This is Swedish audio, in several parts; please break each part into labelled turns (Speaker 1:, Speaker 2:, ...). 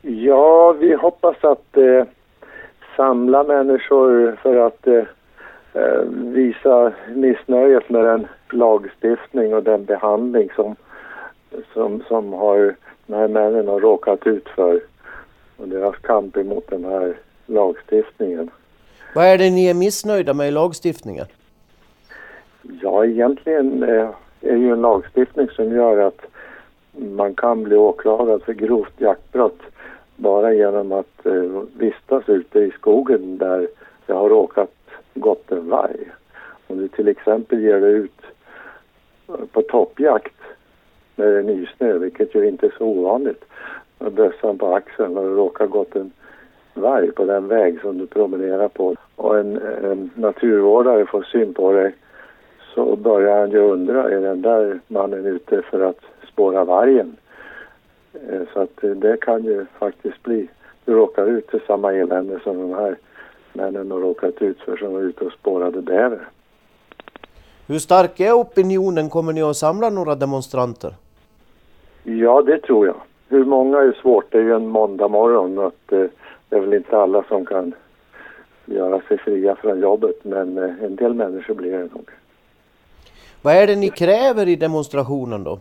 Speaker 1: Ja, vi hoppas att samla människor för att visa missnöjet med den lagstiftning och den behandling som har de här männen har råkat ut för och deras kamp emot den här lagstiftningen.
Speaker 2: Vad är det ni är missnöjda med i lagstiftningen?
Speaker 1: Ja, egentligen är ju en lagstiftning som gör att man kan bli åklagad för grovt jaktbrott bara genom att vistas ute i skogen där det har gått en varg. Om du till exempel ger dig ut på toppjakt när det är nysnö, vilket ju inte är så ovanligt, och bössan på axeln och det råkar gått en varg på den väg som du promenerar på och en naturvårdare får syn på dig, så börjar han ju undra, är den där mannen ute för att spåra vargen? Så att det kan ju faktiskt bli, du råkar ut till samma elände som de här männen har råkat ut för som var ute och spårade bäver.
Speaker 2: Hur stark är opinionen? Kommer ni att samla några demonstranter?
Speaker 1: Ja, det tror jag. Hur många är svårt, det är ju en måndag morgon och det är väl inte alla som kan göra sig fria från jobbet, men en del människor blir det nog.
Speaker 2: Vad är det ni kräver i demonstrationen då?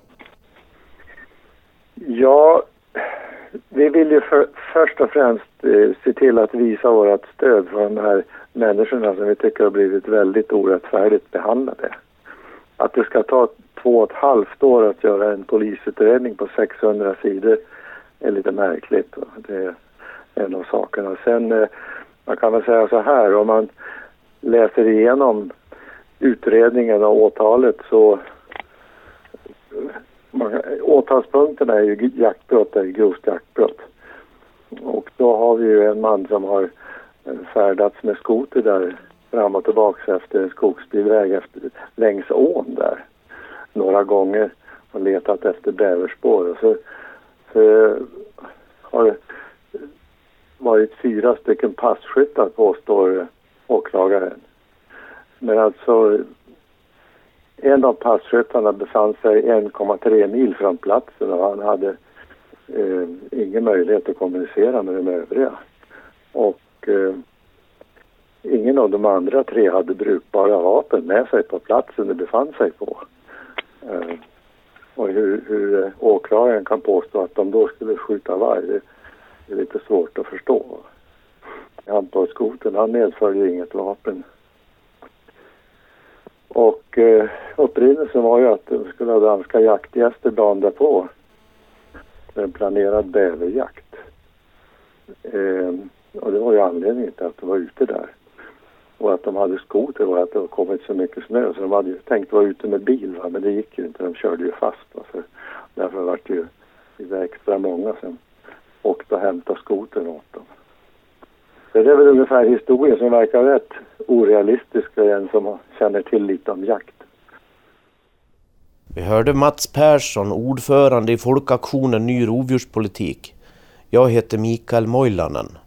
Speaker 1: Ja, vi vill ju först och främst se till att visa vårt stöd för de här människorna som vi tycker har blivit väldigt orättfärdigt behandlade. Att det ska ta 2,5 år att göra en polisutredning på 600 sidor är lite märkligt. Det är en av sakerna. Sen, man kan väl säga så här, om man läser igenom utredningen och åtalet så åtalspunkterna är ju jaktbrott, det är grovt jaktbrott. Och då har vi ju en man som har färdats med skoter där fram och tillbaka efter skogsbilväg längs ån där några gånger och letat efter bäverspår. Och så har det varit 4 stycken passkyttar, påstår åklagaren. Men alltså en av passkyttarna befann sig 1,3 mil från platsen och han hade ingen möjlighet att kommunicera med de övriga. Och ingen av de andra 3 hade brukbara vapen med sig på platsen det befann sig på. Och hur åklagaren kan påstå att de då skulle skjuta varg, det är lite svårt att förstå. Han på skoten, han medförde inget vapen. Och upprinnelsen var ju att de skulle ha danska jaktgäster dagen därpå för en planerad bäverjakt. Och det var ju anledningen till att de var ute där. Och att de hade skoter och att det har kommit så mycket snö så de hade ju tänkt vara ute med bil, va? Men det gick ju inte, de körde ju fast. Va? Så därför var det ju extra många som åkte och hämtade skotern åt dem. Så det är väl ungefär historien som verkar rätt orealistisk för en som känner till lite om jakt.
Speaker 2: Vi hörde Mats Persson, ordförande i Folkaktionen Ny rovdjurspolitik. Jag heter Mikael Moilanen.